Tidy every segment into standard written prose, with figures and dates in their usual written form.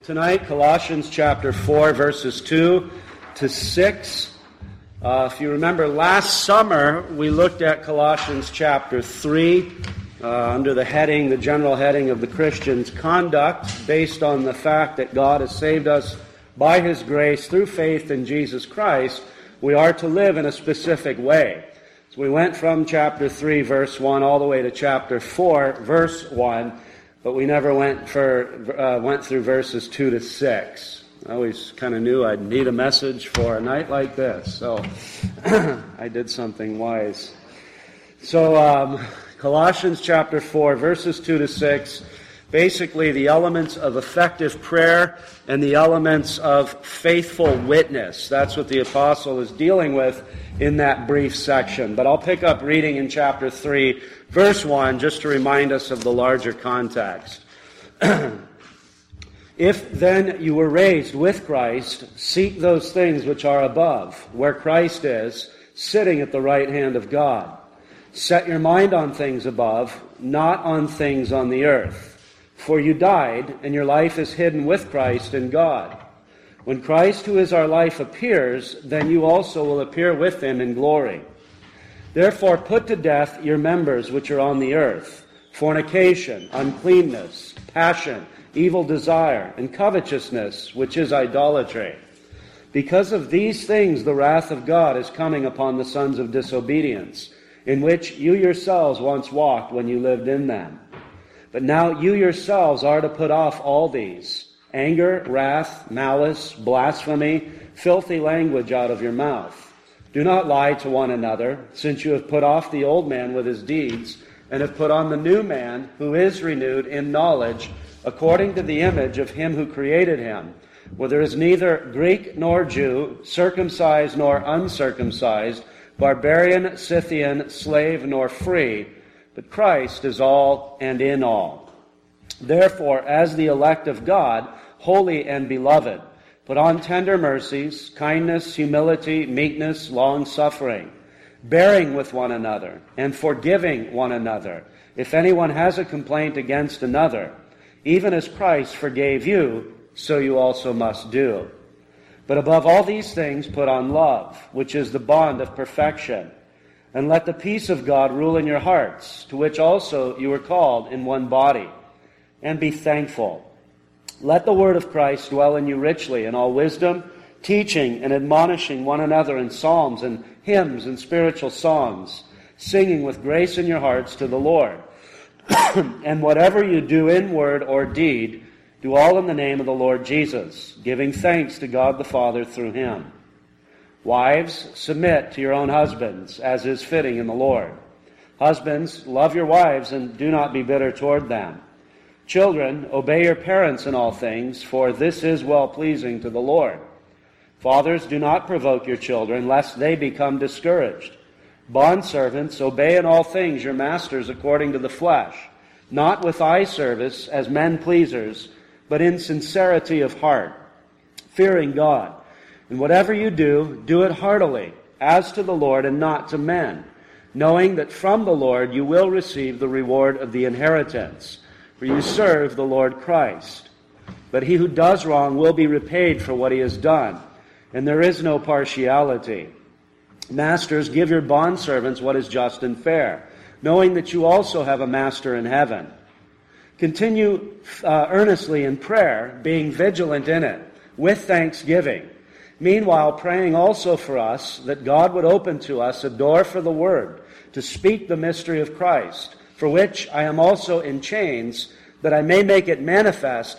Tonight, Colossians chapter 4, verses 2 to 6. If you remember, last summer we looked at Colossians chapter 3 under the general heading of the Christian's conduct, based on the fact that God has saved us by His grace through faith in Jesus Christ. We are to live in a specific way. So we went from chapter 3, verse 1, all the way to chapter 4, verse 1. But we never went through verses 2 to 6. I always kind of knew I'd need a message for a night like this, so I did something wise. So Colossians chapter 4, verses 2 to 6, basically the elements of effective prayer and the elements of faithful witness. That's what the apostle is dealing with in that brief section. But I'll pick up reading in chapter 3, verse 1, just to remind us of the larger context. If then you were raised with Christ, seek those things which are above, where Christ is, sitting at the right hand of God. Set your mind on things above, not on things on the earth. For you died, and your life is hidden with Christ in God. When Christ, who is our life, appears, then you also will appear with Him in glory. Therefore put to death your members which are on the earth, fornication, uncleanness, passion, evil desire, and covetousness, which is idolatry. Because of these things the wrath of God is coming upon the sons of disobedience, in which you yourselves once walked when you lived in them. But now you yourselves are to put off all these: anger, wrath, malice, blasphemy, filthy language out of your mouth. Do not lie to one another, since you have put off the old man with his deeds, and have put on the new man, who is renewed in knowledge, according to the image of Him who created him, where there is neither Greek nor Jew, circumcised nor uncircumcised, barbarian, Scythian, slave nor free, but Christ is all and in all. Therefore, as the elect of God, holy and beloved, put on tender mercies, kindness, humility, meekness, long-suffering, bearing with one another, and forgiving one another, if anyone has a complaint against another. Even as Christ forgave you, so you also must do. But above all these things put on love, which is the bond of perfection. And let the peace of God rule in your hearts, to which also you were called in one body. And be thankful. Let the word of Christ dwell in you richly in all wisdom, teaching and admonishing one another in psalms and hymns and spiritual songs, singing with grace in your hearts to the Lord. And whatever you do in word or deed, do all in the name of the Lord Jesus, giving thanks to God the Father through Him. Wives, submit to your own husbands, as is fitting in the Lord. Husbands, love your wives and do not be bitter toward them. Children, obey your parents in all things, for this is well-pleasing to the Lord. Fathers, do not provoke your children, lest they become discouraged. Bondservants, obey in all things your masters according to the flesh, not with eye service as men pleasers, but in sincerity of heart, fearing God. And whatever you do, do it heartily, as to the Lord and not to men, knowing that from the Lord you will receive the reward of the inheritance, for you serve the Lord Christ. But he who does wrong will be repaid for what he has done, and there is no partiality. Masters, give your bondservants what is just and fair, knowing that you also have a master in heaven. Continue earnestly in prayer, being vigilant in it, with thanksgiving. Meanwhile, praying also for us, that God would open to us a door for the word, to speak the mystery of Christ, for which I am also in chains, that I may make it manifest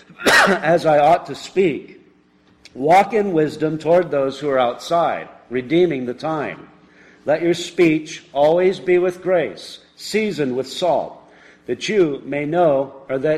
as I ought to speak. Walk in wisdom toward those who are outside, redeeming the time. Let your speech always be with grace, seasoned with salt, that you may know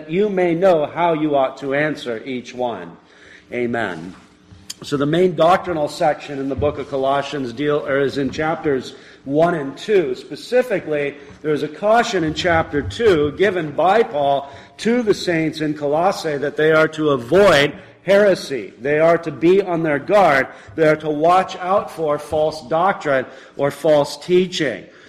how you ought to answer each one. Amen. So the main doctrinal section in the book of Colossians is in chapters 1 and 2. Specifically, there's a caution in chapter 2 given by Paul to the saints in Colossae that they are to avoid heresy. They are to be on their guard. They are to watch out for false doctrine or false teaching.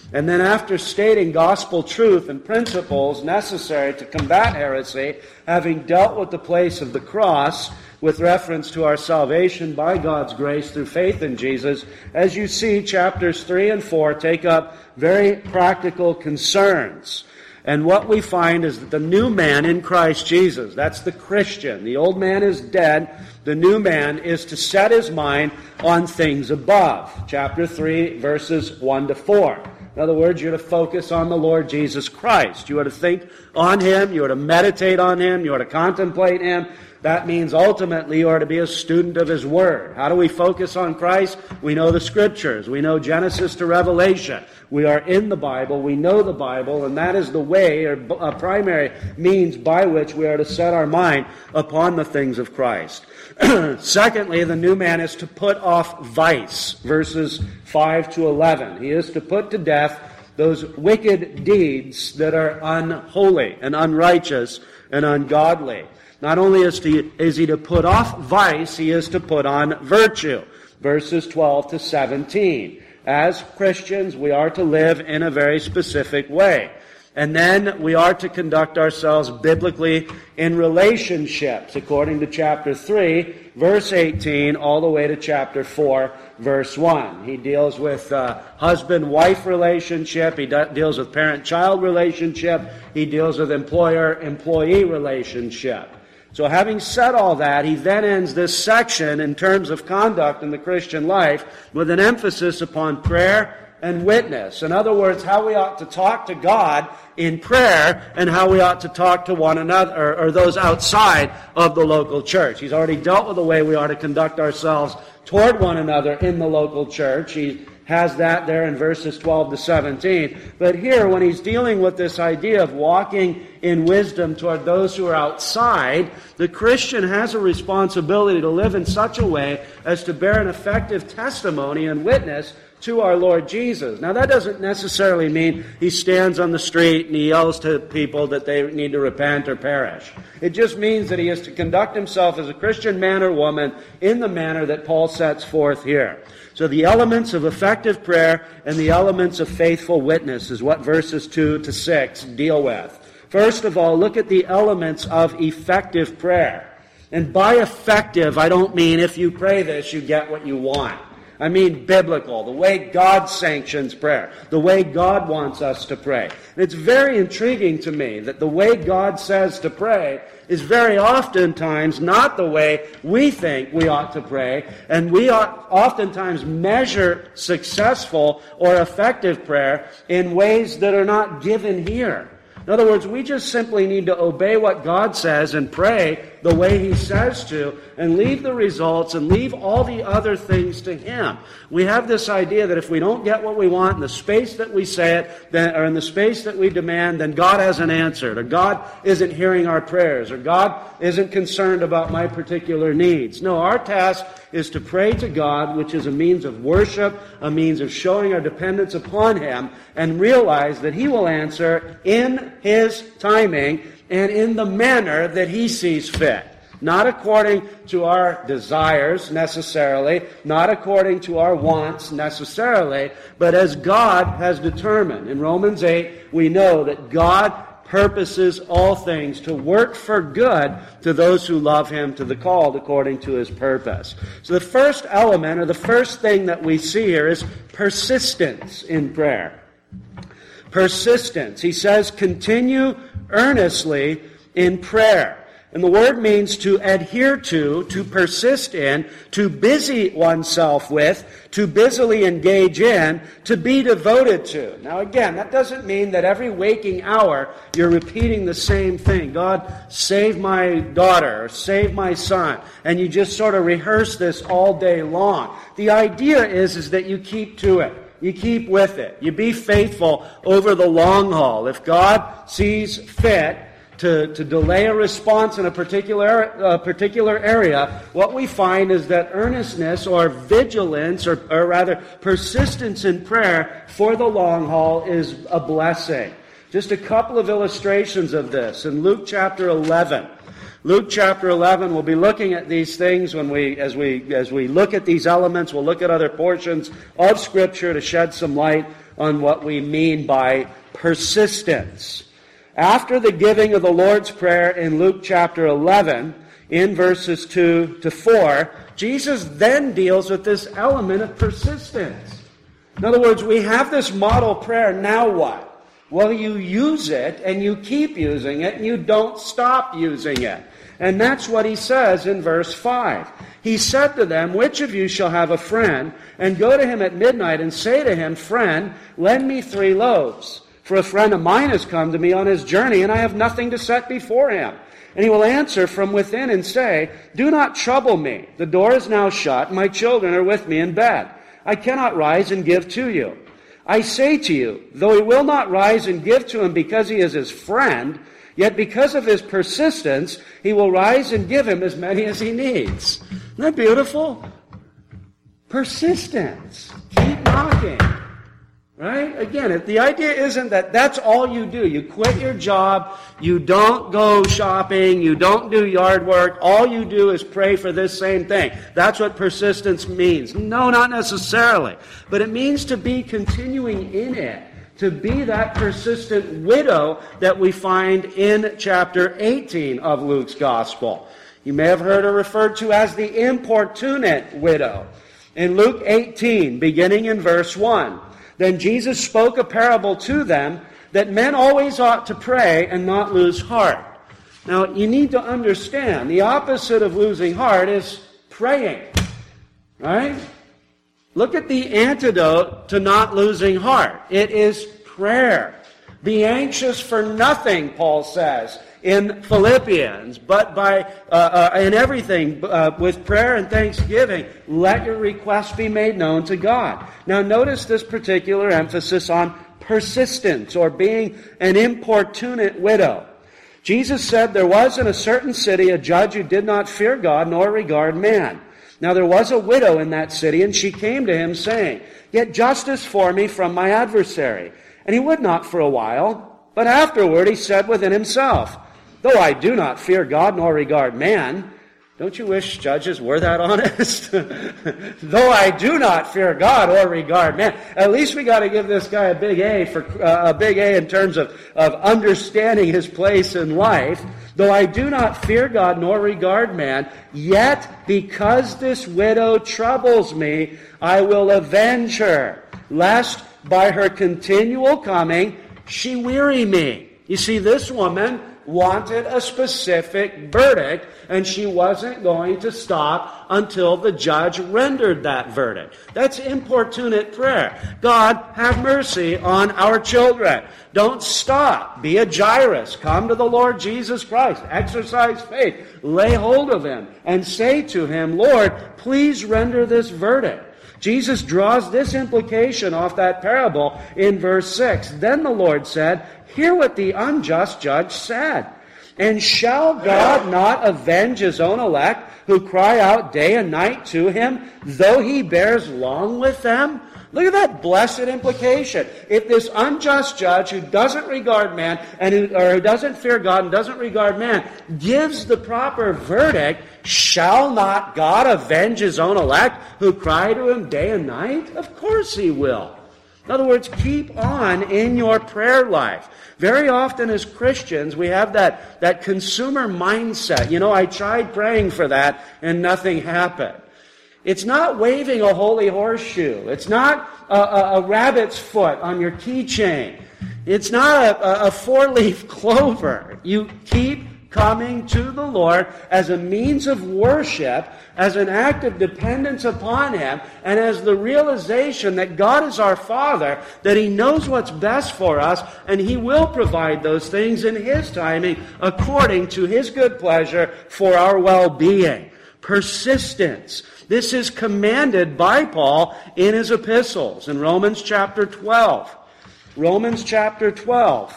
And then after stating gospel truth and principles necessary to combat heresy, having dealt with the place of the cross with reference to our salvation by God's grace through faith in Jesus, as you see, chapters 3 and 4 take up very practical concerns. And what we find is that the new man in Christ Jesus, that's the Christian. The old man is dead. The new man is to set his mind on things above. Chapter 3, verses 1 to 4. In other words, you're to focus on the Lord Jesus Christ. You are to think on Him. You are to meditate on Him. You are to contemplate Him. That means ultimately you are to be a student of His Word. How do we focus on Christ? We know the Scriptures. We know Genesis to Revelation. We are in the Bible. We know the Bible, and that is the way, or a primary means by which we are to set our mind upon the things of Christ. Secondly, the new man is to put off vice, verses 5 to 11. He is to put to death those wicked deeds that are unholy and unrighteous and ungodly. Not only is he to put off vice, he is to put on virtue, verses 12 to 17. As Christians, we are to live in a very specific way. And then we are to conduct ourselves biblically in relationships, according to chapter 3, verse 18, all the way to chapter 4, verse 1. He deals with husband-wife relationship. He deals with parent-child relationship. He deals with employer-employee relationship. So having said all that, he then ends this section in terms of conduct in the Christian life with an emphasis upon prayer and witness. In other words, how we ought to talk to God in prayer and how we ought to talk to one another or those outside of the local church. He's already dealt with the way we are to conduct ourselves toward one another in the local church. He has that there in verses 12 to 17. But here, when he's dealing with this idea of walking in wisdom toward those who are outside, the Christian has a responsibility to live in such a way as to bear an effective testimony and witness to our Lord Jesus. Now, that doesn't necessarily mean he stands on the street and he yells to people that they need to repent or perish. It just means that he is to conduct himself as a Christian man or woman in the manner that Paul sets forth here. So the elements of effective prayer and the elements of faithful witness is what verses 2 to 6 deal with. First of all, look at the elements of effective prayer. And by effective, I don't mean if you pray this, you get what you want. I mean biblical, the way God sanctions prayer, the way God wants us to pray. And it's very intriguing to me that the way God says to pray is very oftentimes not the way we think we ought to pray, and we ought oftentimes measure successful or effective prayer in ways that are not given here. In other words, we just simply need to obey what God says and pray the way He says to, and leave the results and leave all the other things to Him. We have this idea that if we don't get what we want in the space that we say it, or in the space that we demand, then God hasn't answered, or God isn't hearing our prayers, or God isn't concerned about my particular needs. No, our task is to pray to God, which is a means of worship, a means of showing our dependence upon Him, and realize that He will answer in His timing and in the manner that He sees fit. Not according to our desires necessarily, not according to our wants necessarily, but as God has determined. In Romans 8, we know that God purposes all things to work for good to those who love Him, to the called according to His purpose. So the first element, or the first thing that we see here, is persistence in prayer. Persistence. He says, continue earnestly in prayer. And the word means to adhere to persist in, to busy oneself with, to busily engage in, to be devoted to. Now again, that doesn't mean that every waking hour you're repeating the same thing. God, save my daughter, or save my son. And you just sort of rehearse this all day long. The idea is that you keep to it. You keep with it. You be faithful over the long haul. If God sees fit to delay a response in a particular area, what we find is that earnestness or vigilance, or rather persistence in prayer for the long haul is a blessing. Just a couple of illustrations of this. In Luke chapter 11, Luke chapter 11, we'll be looking at these things as we look at these elements. We'll look at other portions of Scripture to shed some light on what we mean by persistence. After the giving of the Lord's Prayer in Luke chapter 11, in verses 2 to 4, Jesus then deals with this element of persistence. In other words, we have this model prayer, now what? Well, you use it, and you keep using it, and you don't stop using it. And that's what he says in verse 5. He said to them, "Which of you shall have a friend, and go to him at midnight, and say to him, 'Friend, lend me 3 loaves. For a friend of mine has come to me on his journey, and I have nothing to set before him.' And he will answer from within and say, 'Do not trouble me. The door is now shut, and my children are with me in bed. I cannot rise and give to you.' I say to you, though he will not rise and give to him because he is his friend, yet because of his persistence, he will rise and give him as many as he needs." Isn't that beautiful? Persistence. Keep knocking. Right? Again, the idea isn't that that's all you do. You quit your job, you don't go shopping, you don't do yard work, all you do is pray for this same thing. That's what persistence means. No, not necessarily. But it means to be continuing in it, to be that persistent widow that we find in chapter 18 of Luke's Gospel. You may have heard her referred to as the importunate widow. In Luke 18, beginning in verse 1, "Then Jesus spoke a parable to them that men always ought to pray and not lose heart." Now, you need to understand, the opposite of losing heart is praying. Right? Look at the antidote to not losing heart. It is prayer. "Be anxious for nothing," Paul says in Philippians, "but in everything, with prayer and thanksgiving, let your requests be made known to God." Now notice this particular emphasis on persistence, or being an importunate widow. Jesus said there was in a certain city a judge who did not fear God nor regard man. Now there was a widow in that city, and she came to him, saying, "Get justice for me from my adversary." And he would not for a while, but afterward he said within himself, "Though I do not fear God nor regard man," don't you wish judges were that honest? "Though I do not fear God or regard man," at least we got to give this guy a big A in terms of understanding his place in life. "Though I do not fear God nor regard man, yet because this widow troubles me, I will avenge her, lest by her continual coming she weary me." You see, this woman wanted a specific verdict, and she wasn't going to stop until the judge rendered that verdict. That's importunate prayer. "God, have mercy on our children." Don't stop. Be a Jairus. Come to the Lord Jesus Christ. Exercise faith. Lay hold of him and say to him, "Lord, please render this verdict." Jesus draws this implication off that parable in verse 6. "Then the Lord said, hear what the unjust judge said. And shall God not avenge his own elect, who cry out day and night to him, though he bears long with them?" Look at that blessed implication. If this unjust judge who doesn't regard man, who doesn't fear God and doesn't regard man, gives the proper verdict, shall not God avenge his own elect, who cry to him day and night? Of course he will. In other words, keep on in your prayer life. Very often as Christians, we have that consumer mindset. You know, I tried praying for that and nothing happened. It's not waving a holy horseshoe. It's not a rabbit's foot on your keychain. It's not a four-leaf clover. You keep coming to the Lord as a means of worship, as an act of dependence upon him, and as the realization that God is our Father, that he knows what's best for us, and he will provide those things in his timing according to his good pleasure for our well-being. Persistence. This is commanded by Paul in his epistles in Romans chapter 12. Romans chapter 12.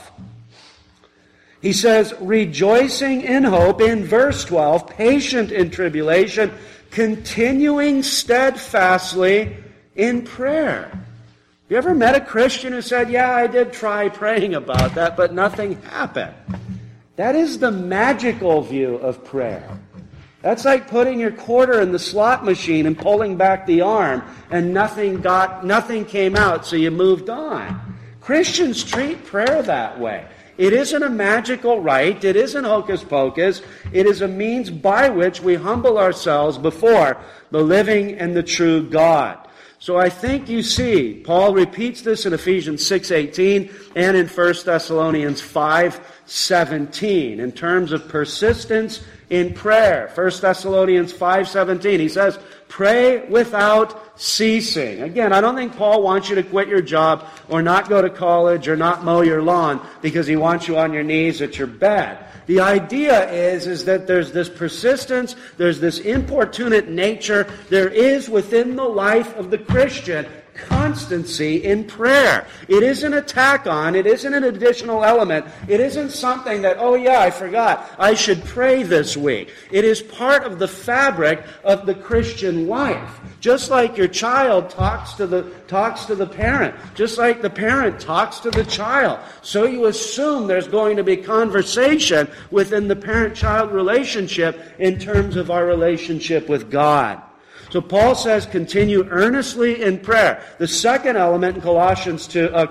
He says, rejoicing in hope, in verse 12, patient in tribulation, continuing steadfastly in prayer. You ever met a Christian who said, yeah, I did try praying about that, but nothing happened? That is the magical view of prayer. That's like putting your quarter in the slot machine and pulling back the arm and nothing came out, so you moved on. Christians treat prayer that way. It isn't a magical rite. It isn't hocus pocus. It is a means by which we humble ourselves before the living and the true God. So I think you see, Paul repeats this in Ephesians 6:18 and in 1 Thessalonians 5:17 in terms of persistence in prayer. 1 Thessalonians 5:17, he says, pray without ceasing. Again, I don't think Paul wants you to quit your job or not go to college or not mow your lawn because he wants you on your knees at your bed. The idea is that there's this persistence, there's this importunate nature, there is within the life of the Christian constancy in prayer. It isn't a tack on, it isn't an additional element, it isn't something that, oh yeah, I forgot, I should pray this week. It is part of the fabric of the Christian life. Just like your child talks to the parent, just like the parent talks to the child, so you assume there's going to be conversation within the parent-child relationship in terms of our relationship with God. So Paul says, continue earnestly in prayer. The second element in Colossians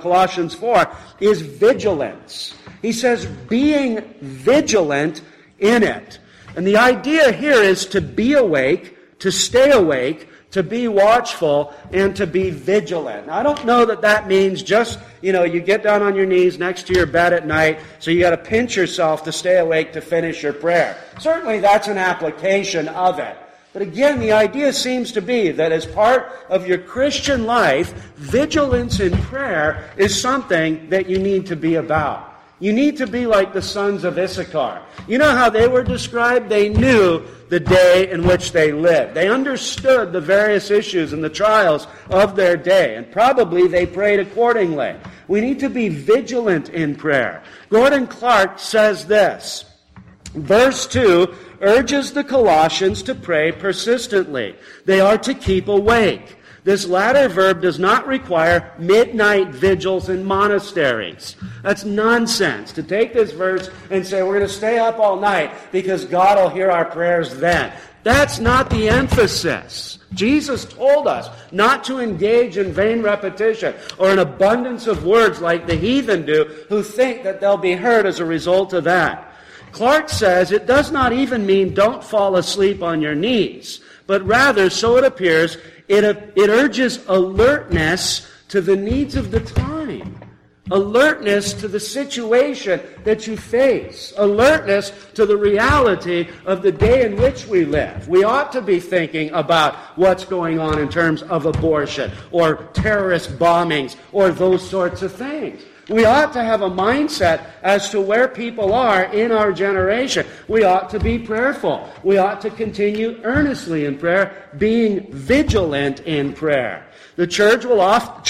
4 is vigilance. He says, being vigilant in it. And the idea here is to be awake, to stay awake, to be watchful, and to be vigilant. Now, I don't know that means just, you get down on your knees next to your bed at night, so you got to pinch yourself to stay awake to finish your prayer. Certainly that's an application of it. But again, the idea seems to be that as part of your Christian life, vigilance in prayer is something that you need to be about. You need to be like the sons of Issachar. You know how they were described? They knew the day in which they lived. They understood the various issues and the trials of their day, and probably they prayed accordingly. We need to be vigilant in prayer. Gordon Clark says this, verse 2 urges the Colossians to pray persistently. They are to keep awake. This latter verb does not require midnight vigils in monasteries. That's nonsense. To take this verse and say we're going to stay up all night because God will hear our prayers then. That's not the emphasis. Jesus told us not to engage in vain repetition or an abundance of words like the heathen do who think that they'll be heard as a result of that. Clark says it does not even mean don't fall asleep on your knees, but rather, so it appears, it urges alertness to the needs of the time, alertness to the situation that you face, alertness to the reality of the day in which we live. We ought to be thinking about what's going on in terms of abortion or terrorist bombings or those sorts of things. We ought to have a mindset as to where people are in our generation. We ought to be prayerful. We ought to continue earnestly in prayer, being vigilant in prayer. The church will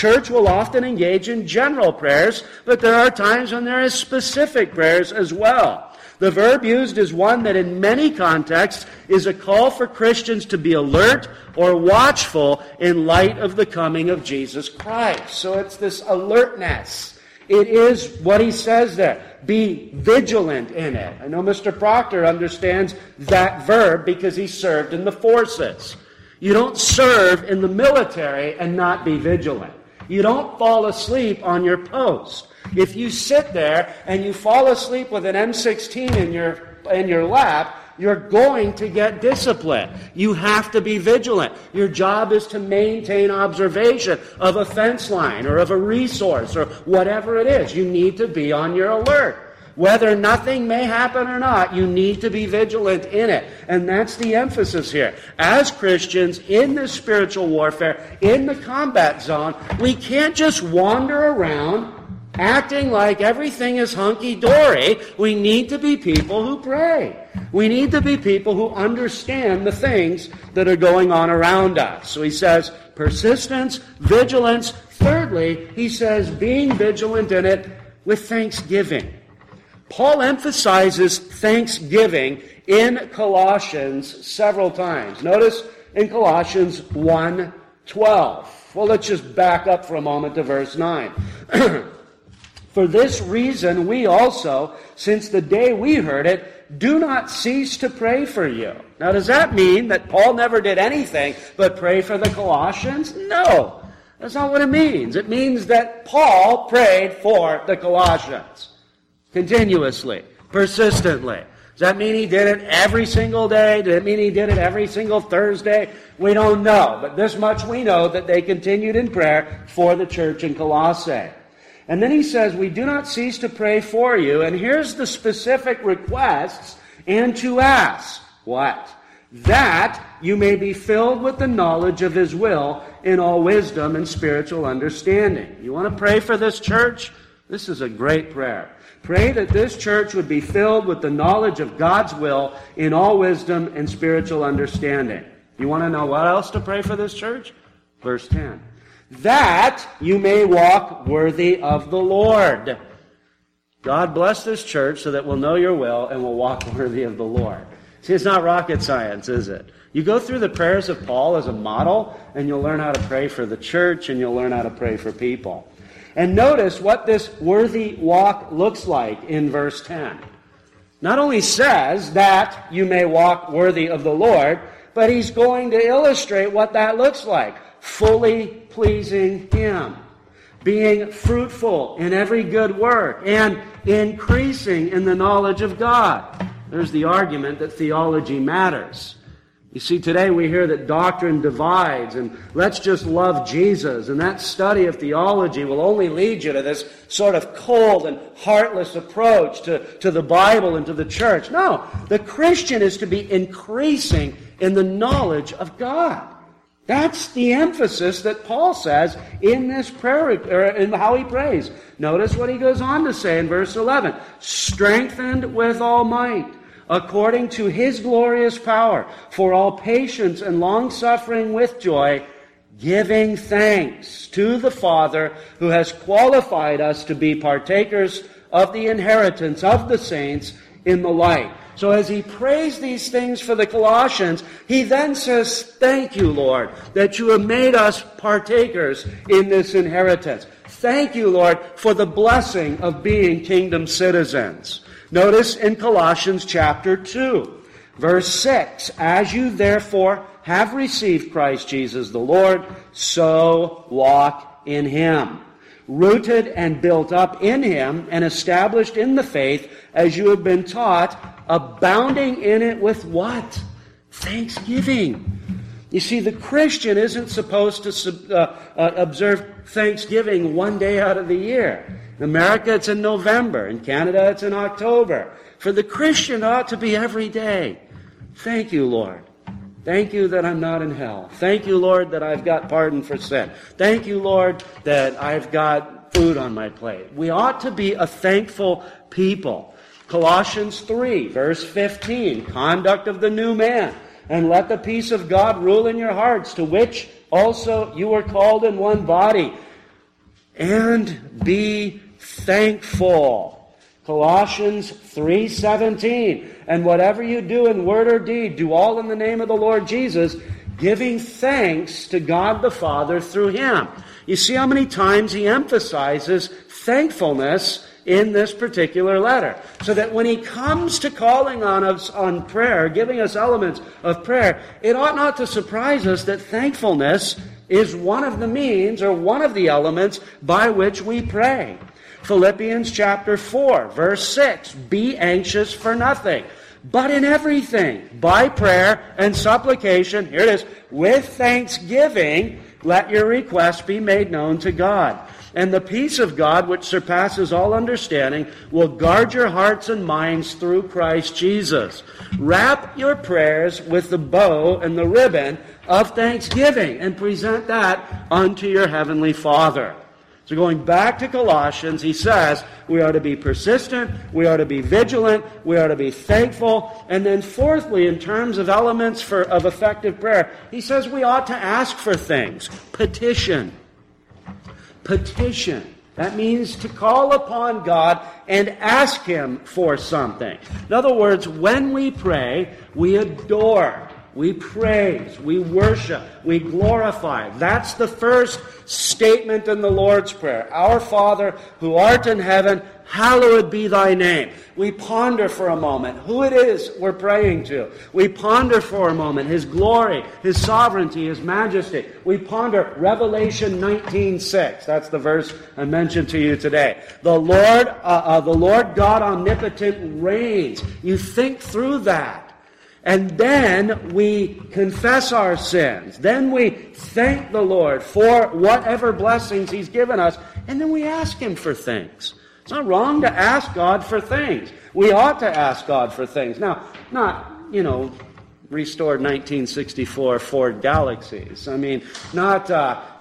often engage in general prayers, but there are times when there is specific prayers as well. The verb used is one that in many contexts is a call for Christians to be alert or watchful in light of the coming of Jesus Christ. So it's this alertness. It is what he says there. Be vigilant in it. I know Mr. Proctor understands that verb because he served in the forces. You don't serve in the military and not be vigilant. You don't fall asleep on your post. If you sit there and you fall asleep with an M16 in your lap, you're going to get discipline. You have to be vigilant. Your job is to maintain observation of a fence line or of a resource or whatever it is. You need to be on your alert. Whether nothing may happen or not, you need to be vigilant in it. And that's the emphasis here. As Christians in this spiritual warfare, in the combat zone, we can't just wander around acting like everything is hunky-dory. We need to be people who pray. We need to be people who understand the things that are going on around us. So he says, persistence, vigilance. Thirdly, he says, being vigilant in it with thanksgiving. Paul emphasizes thanksgiving in Colossians several times. Notice in Colossians 1:12. Well, let's just back up for a moment to verse 9. For this reason we also, since the day we heard it, do not cease to pray for you. Now, does that mean that Paul never did anything but pray for the Colossians? No, that's not what it means. It means that Paul prayed for the Colossians continuously, persistently. Does that mean he did it every single day? Does it mean he did it every single Thursday? We don't know. But this much we know, that they continued in prayer for the church in Colossae. And then he says, we do not cease to pray for you. And here's the specific requests, and to ask. What? That you may be filled with the knowledge of His will in all wisdom and spiritual understanding. You want to pray for this church? This is a great prayer. Pray that this church would be filled with the knowledge of God's will in all wisdom and spiritual understanding. You want to know what else to pray for this church? Verse 10. That you may walk worthy of the Lord. God bless this church so that we'll know your will and we'll walk worthy of the Lord. See, it's not rocket science, is it? You go through the prayers of Paul as a model, and you'll learn how to pray for the church, and you'll learn how to pray for people. And notice what this worthy walk looks like in verse 10. Not only says that you may walk worthy of the Lord, but he's going to illustrate what that looks like. Fully pleasing Him. Being fruitful in every good work, and increasing in the knowledge of God. There's the argument that theology matters. You see, today we hear that doctrine divides, and let's just love Jesus, and that study of theology will only lead you to this sort of cold and heartless approach to the Bible and to the church. No, the Christian is to be increasing in the knowledge of God. That's the emphasis that Paul says in this prayer, or in how he prays. Notice what he goes on to say in verse 11. Strengthened with all might, according to His glorious power, for all patience and long-suffering with joy, giving thanks to the Father who has qualified us to be partakers of the inheritance of the saints in the light. So as he prays these things for the Colossians, he then says, thank you, Lord, that you have made us partakers in this inheritance. Thank you, Lord, for the blessing of being kingdom citizens. Notice in Colossians chapter 2, verse 6, as you therefore have received Christ Jesus the Lord, so walk in Him. Rooted and built up in Him and established in the faith as you have been taught, abounding in it with what? Thanksgiving. You see, the Christian isn't supposed to observe Thanksgiving one day out of the year. In America, it's in November. In Canada, it's in October. For the Christian, it ought to be every day. Thank you, Lord. Thank you that I'm not in hell. Thank you, Lord, that I've got pardon for sin. Thank you, Lord, that I've got food on my plate. We ought to be a thankful people. Colossians 3, verse 15, conduct of the new man. And let the peace of God rule in your hearts, to which also you were called in one body. And be thankful. Colossians 3:17. And whatever you do in word or deed, do all in the name of the Lord Jesus, giving thanks to God the Father through Him. You see how many times he emphasizes thankfulness in this particular letter. So that when he comes to calling on us on prayer, giving us elements of prayer, it ought not to surprise us that thankfulness is one of the means or one of the elements by which we pray. Philippians chapter 4, verse 6, be anxious for nothing, but in everything, by prayer and supplication, here it is, with thanksgiving, let your requests be made known to God. And the peace of God, which surpasses all understanding, will guard your hearts and minds through Christ Jesus. Wrap your prayers with the bow and the ribbon of thanksgiving and present that unto your heavenly Father. So going back to Colossians, he says we are to be persistent, we are to be vigilant, we are to be thankful. And then fourthly, in terms of elements of effective prayer, he says we ought to ask for things. Petition. Petition. That means to call upon God and ask Him for something. In other words, when we pray, we adore. we praise, we worship, we glorify. That's the first statement in the Lord's Prayer. Our Father, who art in heaven, hallowed be thy name. We ponder for a moment who it is we're praying to. We ponder for a moment His glory, His sovereignty, His majesty. We ponder Revelation 19:6. That's the verse I mentioned to you today. The Lord God omnipotent reigns. You think through that. And then we confess our sins. Then we thank the Lord for whatever blessings He's given us. And then we ask Him for things. It's not wrong to ask God for things. We ought to ask God for things. Now, not, restored 1964 Ford Galaxies. I mean, not,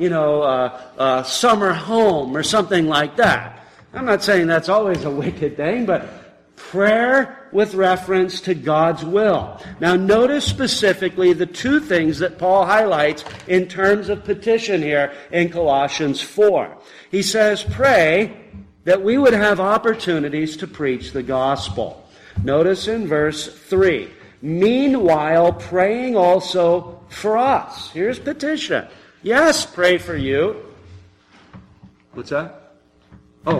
a summer home or something like that. I'm not saying that's always a wicked thing, but prayer with reference to God's will. Now, notice specifically the two things that Paul highlights in terms of petition here in Colossians 4. He says, pray that we would have opportunities to preach the gospel. Notice in verse 3, meanwhile praying also for us. Here's petition. Yes, pray for you. What's that? Oh,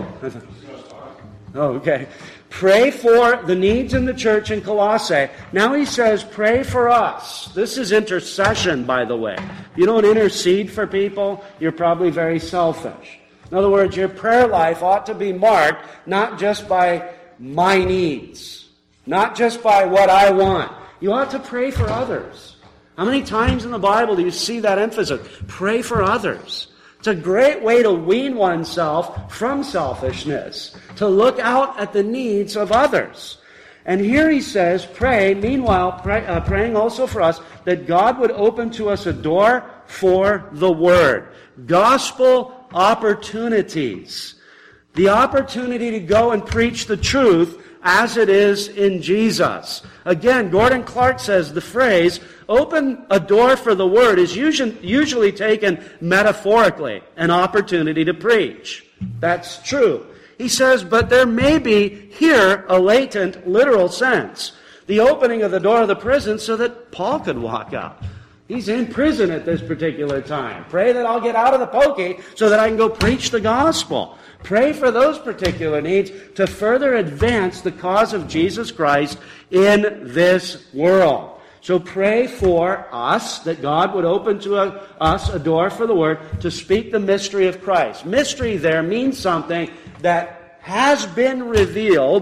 okay. Pray for the needs in the church in Colossae. Now he says, pray for us. This is intercession, by the way. If you don't intercede for people, you're probably very selfish. In other words, your prayer life ought to be marked not just by my needs, not just by what I want. You ought to pray for others. How many times in the Bible do you see that emphasis? Pray for others. It's a great way to wean oneself from selfishness, to look out at the needs of others. And here he says, pray, meanwhile, praying also for us, that God would open to us a door for the Word. Gospel opportunities. The opportunity to go and preach the truth as it is in Jesus. Again, Gordon Clark says the phrase, open a door for the Word, is usually taken metaphorically, an opportunity to preach. That's true. He says, but there may be here a latent, literal sense. The opening of the door of the prison so that Paul could walk out. He's in prison at this particular time. Pray that I'll get out of the pokey so that I can go preach the gospel. Pray for those particular needs to further advance the cause of Jesus Christ in this world. So pray for us that God would open to us a door for the Word to speak the mystery of Christ. Mystery there means something that has been revealed,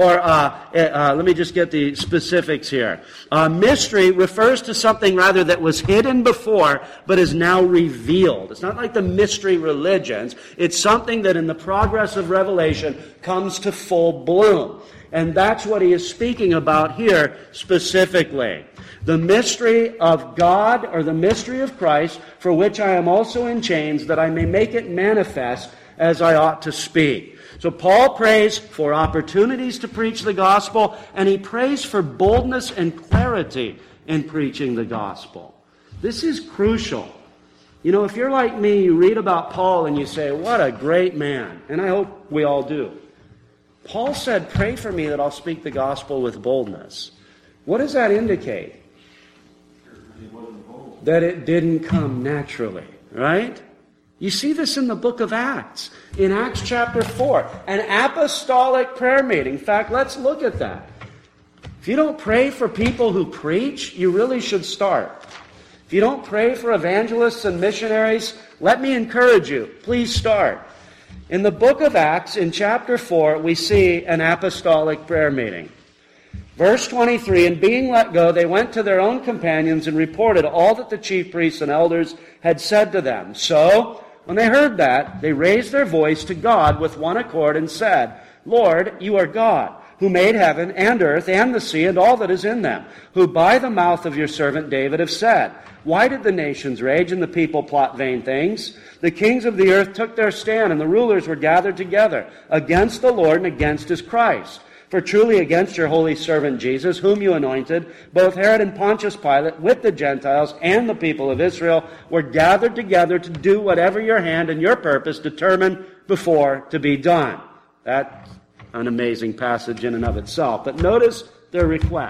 let me just get the specifics here. Mystery refers to something rather that was hidden before, but is now revealed. It's not like the mystery religions. It's something that in the progress of revelation comes to full bloom. And that's what he is speaking about here specifically. The mystery of God, or the mystery of Christ, for which I am also in chains, that I may make it manifest as I ought to speak. So Paul prays for opportunities to preach the gospel, and he prays for boldness and clarity in preaching the gospel. This is crucial. If you're like me, you read about Paul and you say, what a great man. And I hope we all do. Paul said, pray for me that I'll speak the gospel with boldness. What does that indicate? That it didn't come naturally, right? You see this in the book of Acts. In Acts chapter 4, an apostolic prayer meeting. In fact, let's look at that. If you don't pray for people who preach, you really should start. If you don't pray for evangelists and missionaries, let me encourage you. Please start. In the book of Acts, in chapter 4, we see an apostolic prayer meeting. Verse 23, and being let go, they went to their own companions and reported all that the chief priests and elders had said to them. So, when they heard that, they raised their voice to God with one accord and said, Lord, you are God, who made heaven and earth and the sea and all that is in them, who by the mouth of your servant David have said, why did the nations rage and the people plot vain things? The kings of the earth took their stand, and the rulers were gathered together against the Lord and against his Christ. For truly against your holy servant Jesus, whom you anointed, both Herod and Pontius Pilate, with the Gentiles and the people of Israel, were gathered together to do whatever your hand and your purpose determined before to be done. That's an amazing passage in and of itself. But notice their request.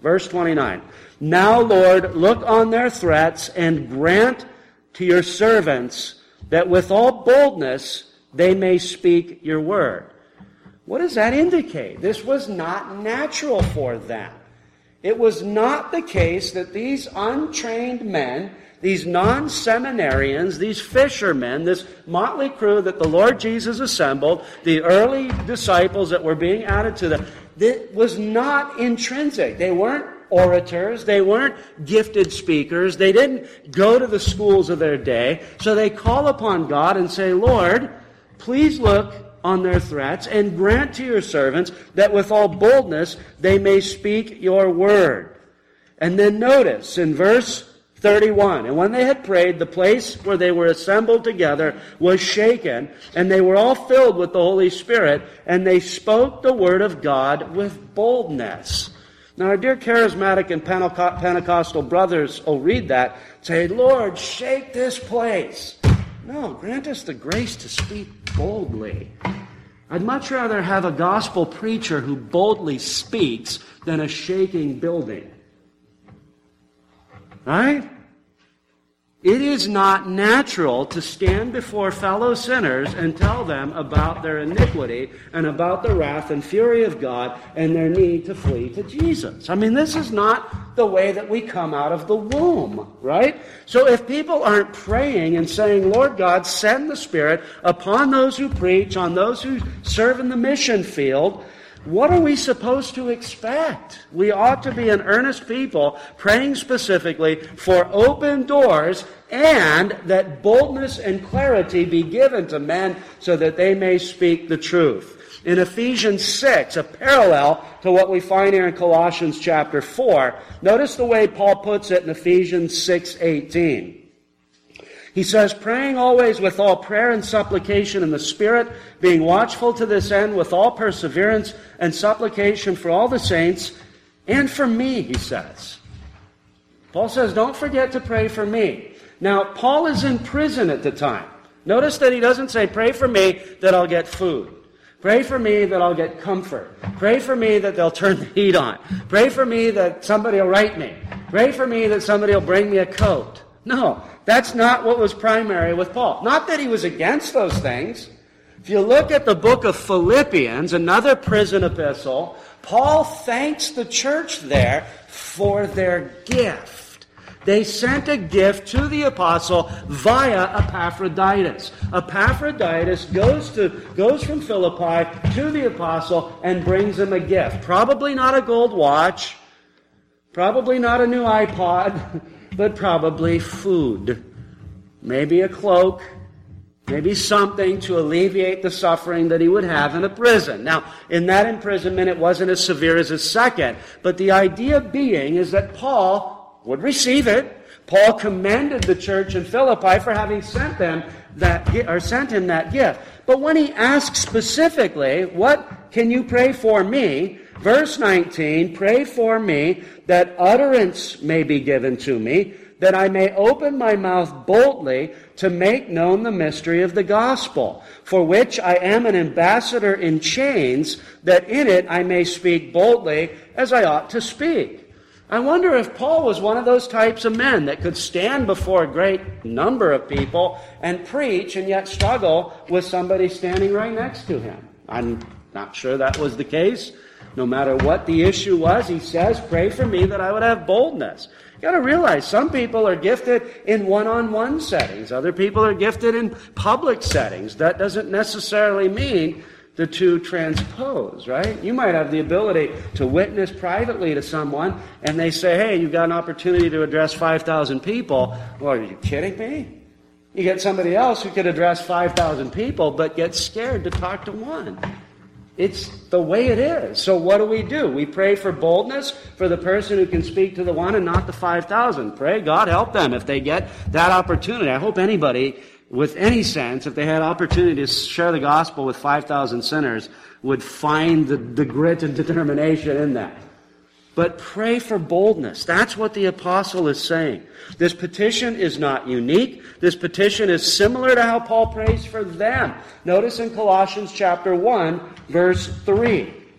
Verse 29. Now, Lord, look on their threats and grant to your servants that with all boldness they may speak your word. What does that indicate? This was not natural for them. It was not the case that these untrained men, these non-seminarians, these fishermen, this motley crew that the Lord Jesus assembled, the early disciples that were being added to them, that was not intrinsic. They weren't orators. They weren't gifted speakers. They didn't go to the schools of their day. So they call upon God and say, Lord, please look on their threats and grant to your servants that with all boldness they may speak your word. And then notice in verse 31, and when they had prayed, the place where they were assembled together was shaken, and they were all filled with the Holy Spirit, and they spoke the word of God with boldness. Now, our dear charismatic and Pentecostal brothers will read that, say, Lord, shake this place. No, grant us the grace to speak boldly. I'd much rather have a gospel preacher who boldly speaks than a shaking building. Right? It is not natural to stand before fellow sinners and tell them about their iniquity and about the wrath and fury of God and their need to flee to Jesus. I mean, this is not the way that we come out of the womb, right? So if people aren't praying and saying, Lord God, send the Spirit upon those who preach, on those who serve in the mission field, what are we supposed to expect? We ought to be an earnest people praying specifically for open doors and that boldness and clarity be given to men so that they may speak the truth. In Ephesians 6, a parallel to what we find here in Colossians chapter 4, notice the way Paul puts it in Ephesians 6:18. He says, praying always with all prayer and supplication in the Spirit, being watchful to this end with all perseverance and supplication for all the saints, and for me, he says. Paul says, don't forget to pray for me. Now, Paul is in prison at the time. Notice that he doesn't say, pray for me that I'll get food. Pray for me that I'll get comfort. Pray for me that they'll turn the heat on. Pray for me that somebody will write me. Pray for me that somebody will bring me a coat. No, that's not what was primary with Paul. Not that he was against those things. If you look at the book of Philippians, another prison epistle, Paul thanks the church there for their gift. They sent a gift to the apostle via Epaphroditus. Epaphroditus goes from Philippi to the apostle and brings him a gift. Probably not a gold watch, probably not a new iPod, but probably food. Maybe a cloak, maybe something to alleviate the suffering that he would have in a prison. Now, in that imprisonment, it wasn't as severe as his second, but the idea being is that Paul would receive it. Paul commended the church in Philippi for having sent him that gift. But when he asks specifically, what can you pray for me? Verse 19, pray for me that utterance may be given to me, that I may open my mouth boldly to make known the mystery of the gospel, for which I am an ambassador in chains, that in it I may speak boldly as I ought to speak. I wonder if Paul was one of those types of men that could stand before a great number of people and preach and yet struggle with somebody standing right next to him. I'm not sure that was the case. No matter what the issue was, he says, pray for me that I would have boldness. You got to realize some people are gifted in one-on-one settings. Other people are gifted in public settings. That doesn't necessarily mean the two transpose, right? You might have the ability to witness privately to someone, and they say, hey, you've got an opportunity to address 5,000 people. Well, are you kidding me? You get somebody else who could address 5,000 people, but gets scared to talk to one. It's the way it is. So what do? We pray for boldness for the person who can speak to the one and not the 5,000. Pray, God help them if they get that opportunity. I hope anybody with any sense, if they had opportunity to share the gospel with 5,000 sinners, would find the grit and determination in that. But pray for boldness. That's what the apostle is saying. This petition is not unique. This petition is similar to how Paul prays for them. Notice in Colossians chapter 1, verse 3.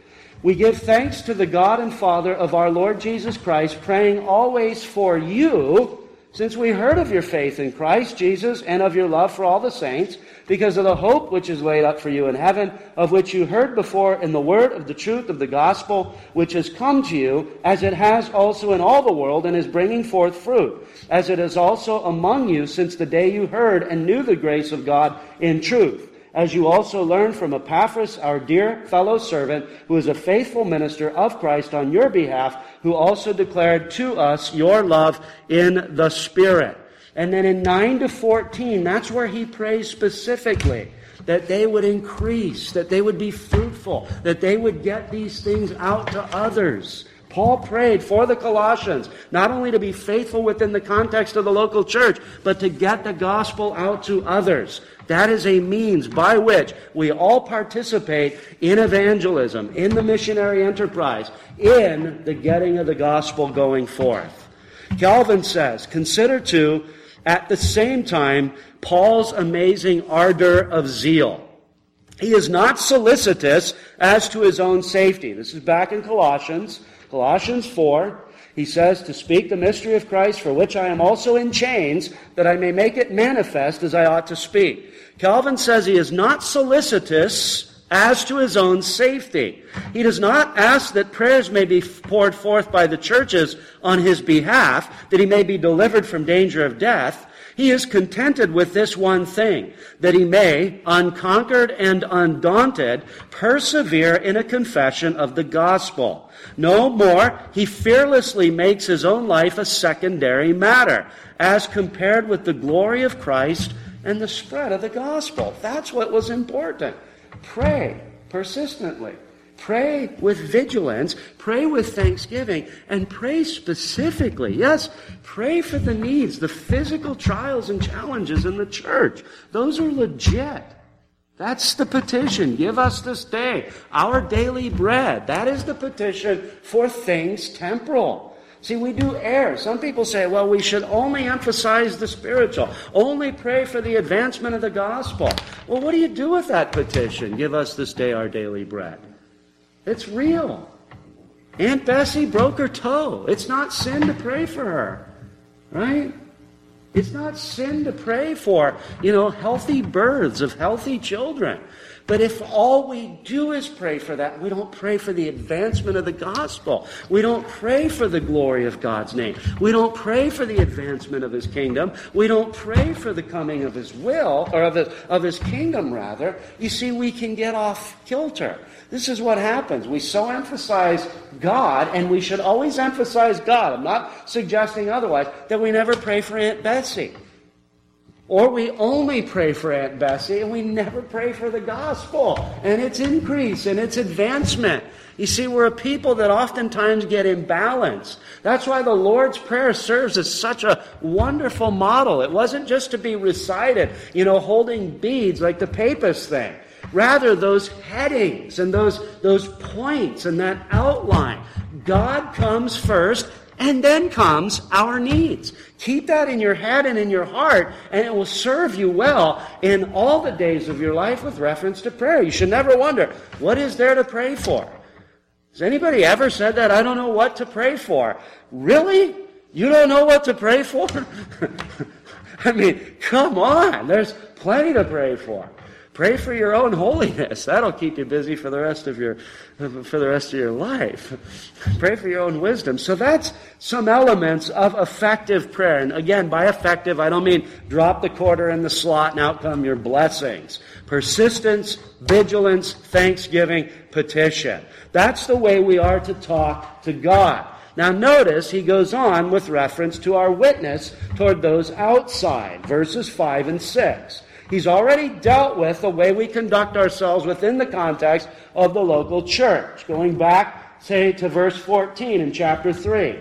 We give thanks to the God and Father of our Lord Jesus Christ, praying always for you, since we heard of your faith in Christ Jesus and of your love for all the saints, because of the hope which is laid up for you in heaven, of which you heard before in the word of the truth of the gospel, which has come to you, as it has also in all the world, and is bringing forth fruit, as it is also among you since the day you heard and knew the grace of God in truth, as you also learned from Epaphras, our dear fellow servant, who is a faithful minister of Christ on your behalf, who also declared to us your love in the Spirit. And then in 9 to 14, that's where he prays specifically that they would increase, that they would be fruitful, that they would get these things out to others. Paul prayed for the Colossians, not only to be faithful within the context of the local church, but to get the gospel out to others. That is a means by which we all participate in evangelism, in the missionary enterprise, in the getting of the gospel going forth. Calvin says, consider too, at the same time, Paul's amazing ardor of zeal. He is not solicitous as to his own safety. This is back in Colossians 4. He says, to speak the mystery of Christ, for which I am also in chains, that I may make it manifest as I ought to speak. Calvin says he is not solicitous as to his own safety. He does not ask that prayers may be poured forth by the churches on his behalf, that he may be delivered from danger of death. He is contented with this one thing, that he may, unconquered and undaunted, persevere in a confession of the gospel. No more, he fearlessly makes his own life a secondary matter, as compared with the glory of Christ and the spread of the gospel. That's what was important. Pray persistently. Pray with vigilance. Pray with thanksgiving. And pray specifically. Yes, pray for the needs, the physical trials and challenges in the church. Those are legit. That's the petition. Give us this day our daily bread. That is the petition for things temporal. See, we do err. Some people say, well, we should only emphasize the spiritual, only pray for the advancement of the gospel. Well, what do you do with that petition? Give us this day our daily bread. It's real. Aunt Bessie broke her toe. It's not sin to pray for her, right? It's not sin to pray for, healthy births of healthy children. But if all we do is pray for that, we don't pray for the advancement of the gospel. We don't pray for the glory of God's name. We don't pray for the advancement of his kingdom. We don't pray for the coming of his will, or of his kingdom, rather. You see, we can get off kilter. This is what happens. We so emphasize God, and we should always emphasize God. I'm not suggesting otherwise, that we never pray for Aunt Bessie. Or we only pray for Aunt Bessie and we never pray for the gospel and its increase and its advancement. You see, we're a people that oftentimes get imbalanced. That's why the Lord's Prayer serves as such a wonderful model. It wasn't just to be recited, holding beads like the papist thing. Rather, those headings and those points and that outline. God comes first, and then comes our needs. Keep that in your head and in your heart, and it will serve you well in all the days of your life with reference to prayer. You should never wonder, what is there to pray for? Has anybody ever said that? I don't know what to pray for. Really? You don't know what to pray for? I mean, come on. There's plenty to pray for. Pray for your own holiness. That'll keep you busy for the rest of your life. Pray for your own wisdom. So that's some elements of effective prayer. And again, by effective, I don't mean drop the quarter in the slot and out come your blessings. Persistence, vigilance, thanksgiving, petition. That's the way we are to talk to God. Now notice he goes on with reference to our witness toward those outside, verses 5 and 6. He's already dealt with the way we conduct ourselves within the context of the local church. Going back, say, to verse 14 in chapter 3.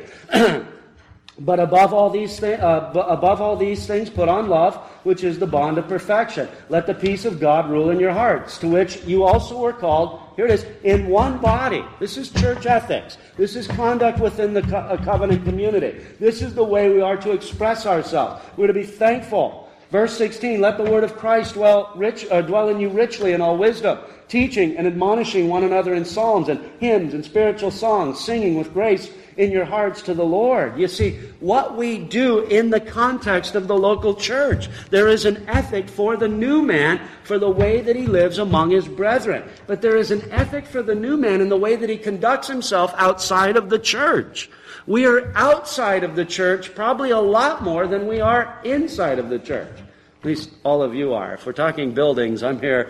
But above all these things, put on love, which is the bond of perfection. Let the peace of God rule in your hearts, to which you also were called, here it is, in one body. This is church ethics. This is conduct within the covenant community. This is the way we are to express ourselves. We're to be thankful Verse 16, let the word of Christ dwell in you richly in all wisdom, teaching and admonishing one another in psalms and hymns and spiritual songs, singing with grace in your hearts to the Lord. You see, what we do in the context of the local church, there is an ethic for the new man for the way that he lives among his brethren. But there is an ethic for the new man in the way that he conducts himself outside of the church. We are outside of the church probably a lot more than we are inside of the church. At least all of you are. If we're talking buildings, I'm here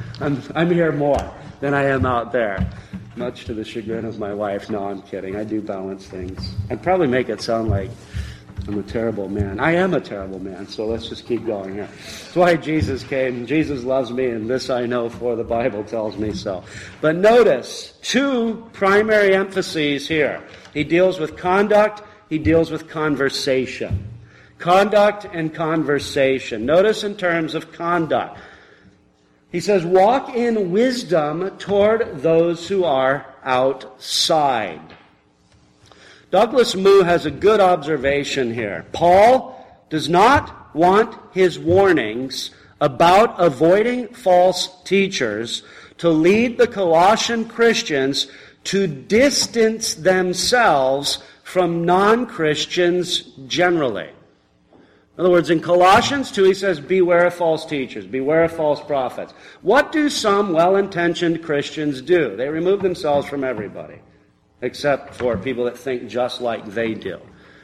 more than I am out there. Much to the chagrin of my wife. No, I'm kidding. I do balance things. I'd probably make it sound like I'm a terrible man. I am a terrible man, so let's just keep going here. That's why Jesus came. Jesus loves me, and this I know, for the Bible tells me so. But notice, two primary emphases here. He deals with conduct. He deals with conversation. Conduct and conversation. Notice in terms of conduct. He says, walk in wisdom toward those who are outside. Douglas Moo has a good observation here. Paul does not want his warnings about avoiding false teachers to lead the Colossian Christians to distance themselves from non-Christians generally. In other words, in Colossians 2, he says, beware of false teachers, beware of false prophets. What do some well-intentioned Christians do? They remove themselves from everybody, except for people that think just like they do.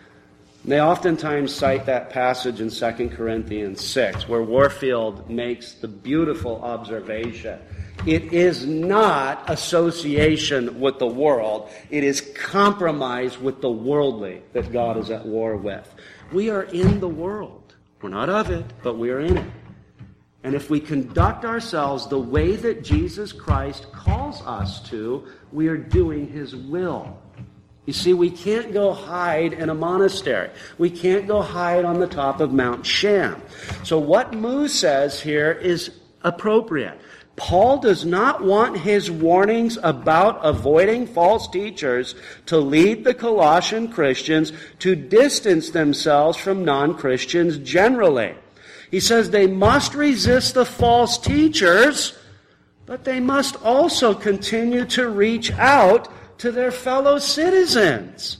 They oftentimes cite that passage in 2 Corinthians 6, where Warfield makes the beautiful observation. It is not association with the world. It is compromise with the worldly that God is at war with. We are in the world. We're not of it, but we are in it. And if we conduct ourselves the way that Jesus Christ calls us to, we are doing His will. You see, we can't go hide in a monastery. We can't go hide on the top of Mount Sham. So what Moo says here is appropriate. Paul does not want his warnings about avoiding false teachers to lead the Colossian Christians to distance themselves from non-Christians generally. He says they must resist the false teachers, but they must also continue to reach out to their fellow citizens.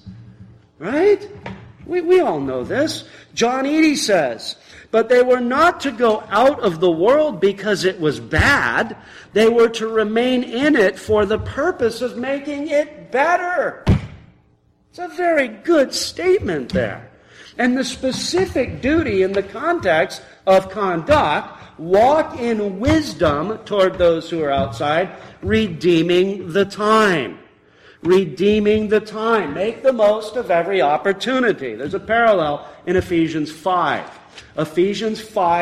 Right? We all know this. John Eadie says, but they were not to go out of the world because it was bad. They were to remain in it for the purpose of making it better. It's a very good statement there. And the specific duty in the context of conduct, walk in wisdom toward those who are outside, redeeming the time. Redeeming the time. Make the most of every opportunity. There's a parallel in Ephesians 5. Ephesians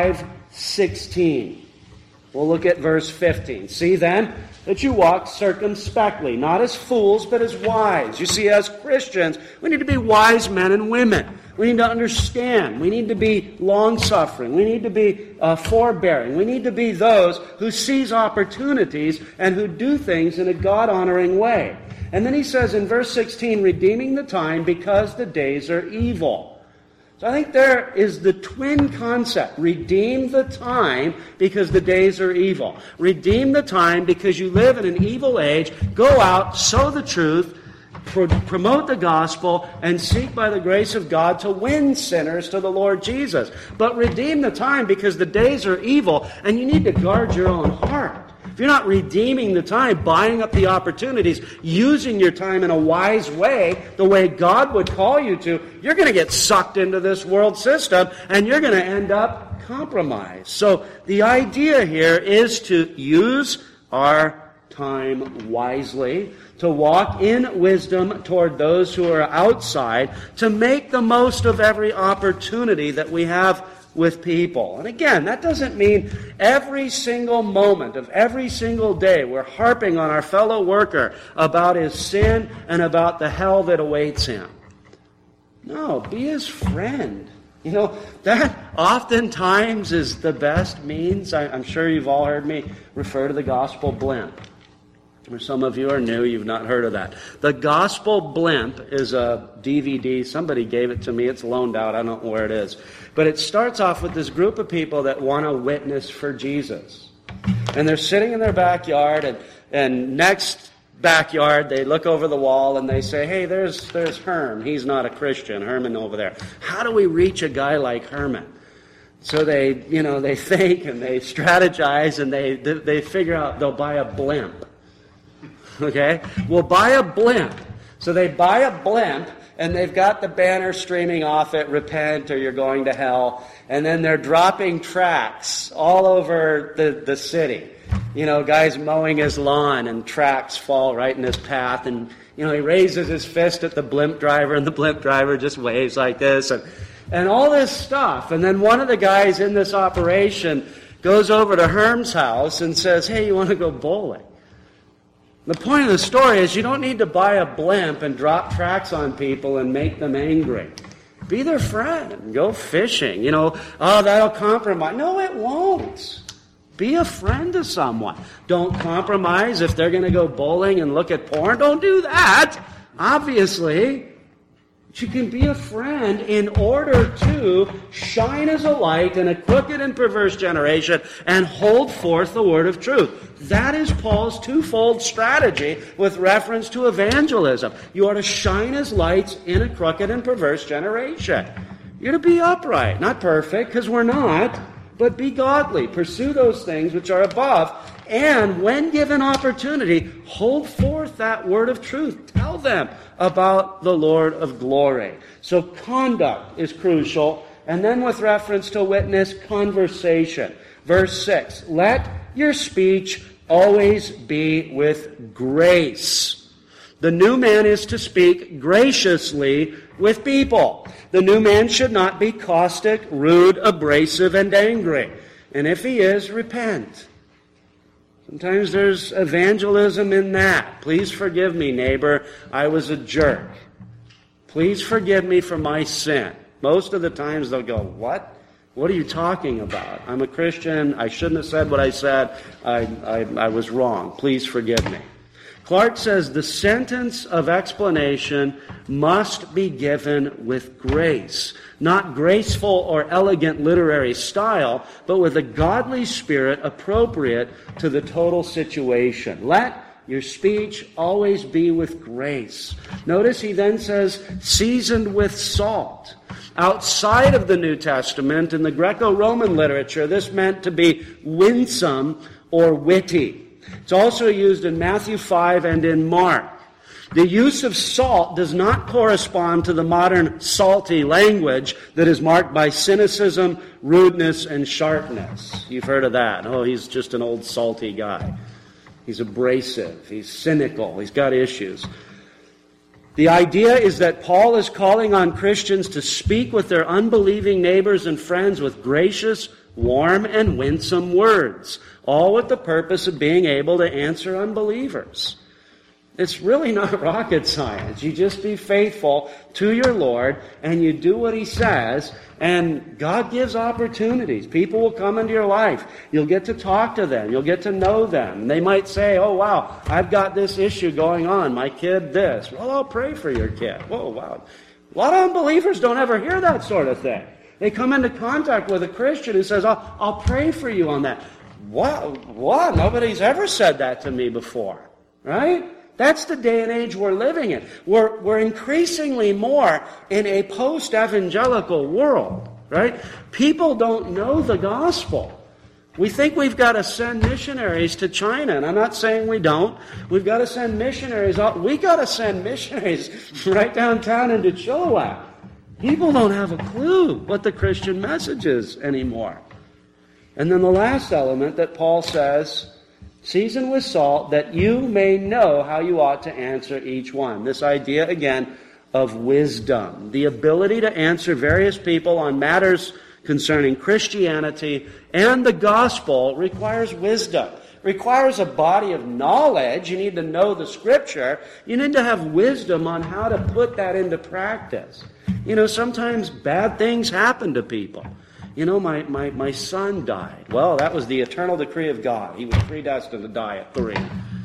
5:16. We'll look at verse 15. See then that you walk circumspectly, not as fools, but as wise. You see, as Christians, we need to be wise men and women. We need to understand. We need to be long-suffering. We need to be forbearing. We need to be those who seize opportunities and who do things in a God-honoring way. And then he says in verse 16, redeeming the time because the days are evil. So I think there is the twin concept. Redeem the time because the days are evil. Redeem the time because you live in an evil age. Go out, sow the truth, promote the gospel, and seek by the grace of God to win sinners to the Lord Jesus. But redeem the time because the days are evil, and you need to guard your own heart. If you're not redeeming the time, buying up the opportunities, using your time in a wise way, the way God would call you to, you're going to get sucked into this world system, and you're going to end up compromised. So the idea here is to use our time wisely, to walk in wisdom toward those who are outside, to make the most of every opportunity that we have with people. And again, that doesn't mean every single moment of every single day we're harping on our fellow worker about his sin and about the hell that awaits him. No, be his friend. You know, that oftentimes is the best means. I'm sure you've all heard me refer to the gospel blimp. Or some of you are new, you've not heard of that. The Gospel Blimp is a DVD. Somebody gave it to me. It's loaned out. I don't know where it is. But it starts off with this group of people that want to witness for Jesus. And they're sitting in their backyard, and next backyard, they look over the wall and they say, hey, there's Herm. He's not a Christian. Herman over there. How do we reach a guy like Herman? So they think and they strategize and they figure out they'll buy a blimp. Okay? We'll buy a blimp. So they buy a blimp, and they've got the banner streaming off it, repent or you're going to hell. And then they're dropping tracts all over the city. Guys mowing his lawn, and tracts fall right in his path. And, he raises his fist at the blimp driver, and the blimp driver just waves like this. And all this stuff. And then one of the guys in this operation goes over to Herm's house and says, hey, you want to go bowling? The point of the story is you don't need to buy a blimp and drop tracts on people and make them angry. Be their friend. Go fishing. That'll compromise. No, it won't. Be a friend to someone. Don't compromise if they're going to go bowling and look at porn. Don't do that, obviously. But you can be a friend in order to shine as a light in a crooked and perverse generation and hold forth the word of truth. That is Paul's twofold strategy with reference to evangelism. You are to shine as lights in a crooked and perverse generation. You're to be upright, not perfect, because we're not, but be godly. Pursue those things which are above, and when given opportunity, hold forth that word of truth. Tell them about the Lord of glory. So conduct is crucial. And then with reference to witness, conversation. Verse 6, let your speech always be with grace. The new man is to speak graciously with people. The new man should not be caustic, rude, abrasive, and angry. And if he is, repent. Sometimes there's evangelism in that. Please forgive me, neighbor. I was a jerk. Please forgive me for my sin. Most of the times they'll go, what? What are you talking about? I'm a Christian. I shouldn't have said what I said. I was wrong. Please forgive me. Clark says the sentence of explanation must be given with grace. Not graceful or elegant literary style, but with a godly spirit appropriate to the total situation. Let your speech always be with grace. Notice he then says, seasoned with salt. Outside of the New Testament, in the Greco-Roman literature, this meant to be winsome or witty. It's also used in Matthew 5 and in Mark. The use of salt does not correspond to the modern salty language that is marked by cynicism, rudeness, and sharpness. You've heard of that. Oh, he's just an old salty guy. He's abrasive. He's cynical. He's got issues. The idea is that Paul is calling on Christians to speak with their unbelieving neighbors and friends with gracious, warm, and winsome words, all with the purpose of being able to answer unbelievers. It's really not rocket science. You just be faithful to your Lord, and you do what He says, and God gives opportunities. People will come into your life. You'll get to talk to them. You'll get to know them. They might say, oh, wow, I've got this issue going on. My kid this. Well, I'll pray for your kid. Whoa, wow. A lot of unbelievers don't ever hear that sort of thing. They come into contact with a Christian who says, I'll pray for you on that. What? Nobody's ever said that to me before. Right? That's the day and age we're living in. We're increasingly more in a post-evangelical world, right? People don't know the gospel. We think we've got to send missionaries to China, and I'm not saying we don't. We've got to send missionaries out. We got to send missionaries right downtown into Chilliwack. People don't have a clue what the Christian message is anymore. And then the last element that Paul says, season with salt, that you may know how you ought to answer each one. This idea, again, of wisdom. The ability to answer various people on matters concerning Christianity and the gospel requires wisdom. Requires a body of knowledge. You need to know the Scripture. You need to have wisdom on how to put that into practice. You know, sometimes bad things happen to people. You know, my son died. Well, that was the eternal decree of God. He was predestined to die at 3.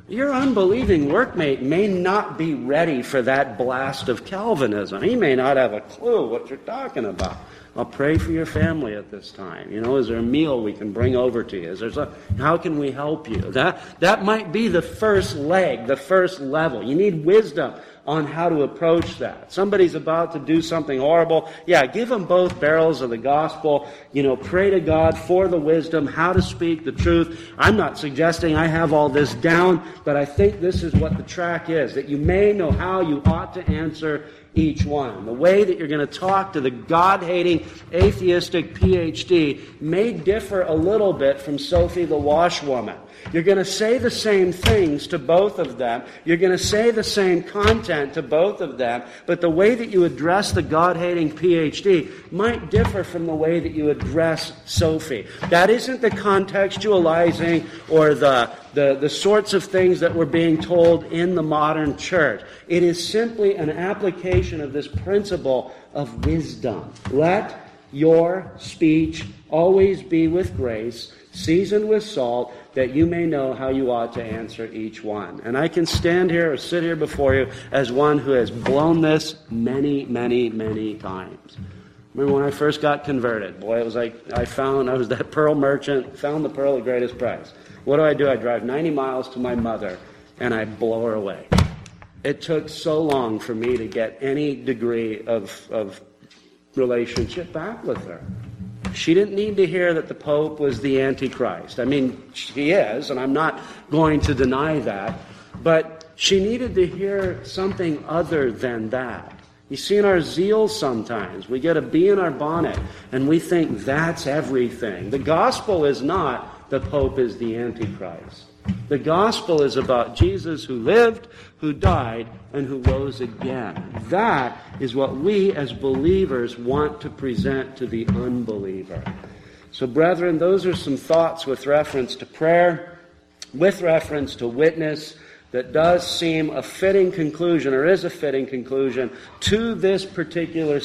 Your unbelieving workmate may not be ready for that blast of Calvinism. He may not have a clue what you're talking about. I'll pray for your family at this time. Is there a meal we can bring over to you? How can we help you? That might be the first leg, the first level. You need wisdom on how to approach that. Somebody's about to do something horrible. Yeah, give them both barrels of the gospel. Pray to God for the wisdom, how to speak the truth. I'm not suggesting I have all this down, but I think this is what the track is, that you may know how you ought to answer each one. The way that you're going to talk to the God-hating, atheistic PhD may differ a little bit from Sophie the washwoman. You're going to say the same things to both of them. You're going to say the same content to both of them, but the way that you address the God-hating PhD might differ from the way that you address Sophie. That isn't the contextualizing or the sorts of things that we're being told in the modern church. It is simply an application of this principle of wisdom. Let your speech always be with grace, seasoned with salt, that you may know how you ought to answer each one. And I can stand here or sit here before you as one who has blown this many, many, many times. Remember when I first got converted? Boy, it was like I was that pearl merchant, found the pearl of greatest price. What do? I drive 90 miles to my mother, and I blow her away. It took so long for me to get any degree of relationship back with her. She didn't need to hear that the Pope was the Antichrist. I mean, she is, and I'm not going to deny that. But she needed to hear something other than that. You see, in our zeal sometimes, we get a bee in our bonnet, and we think that's everything. The gospel is not the Pope is the Antichrist. The gospel is about Jesus who lived, who died, and who rose again. That is what we as believers want to present to the unbeliever. So, brethren, those are some thoughts with reference to prayer, with reference to witness, that does seem a fitting conclusion, or is a fitting conclusion, to this particular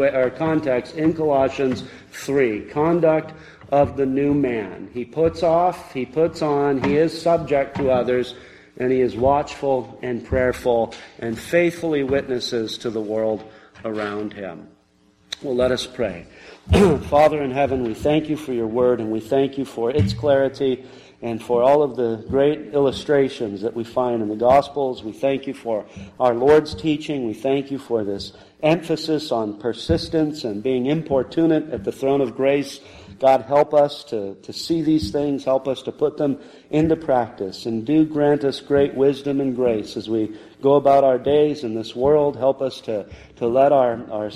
context in Colossians 3. Conduct of the new man. He puts off, he puts on, he is subject to others, and he is watchful and prayerful and faithfully witnesses to the world around him. Well, let us pray. Father in heaven, we thank you for your word, and we thank you for its clarity and for all of the great illustrations that we find in the Gospels. We thank you for our Lord's teaching. We thank you for this emphasis on persistence and being importunate at the throne of grace. God, help us to see these things. Help us to put them into practice. And do grant us great wisdom and grace as we go about our days in this world. Help us to let our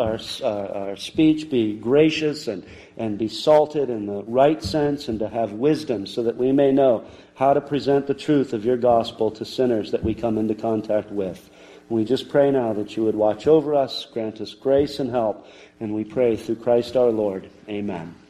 speech be gracious and be salted in the right sense, and to have wisdom so that we may know how to present the truth of your gospel to sinners that we come into contact with. We just pray now that you would watch over us, grant us grace and help, and we pray through Christ our Lord. Amen.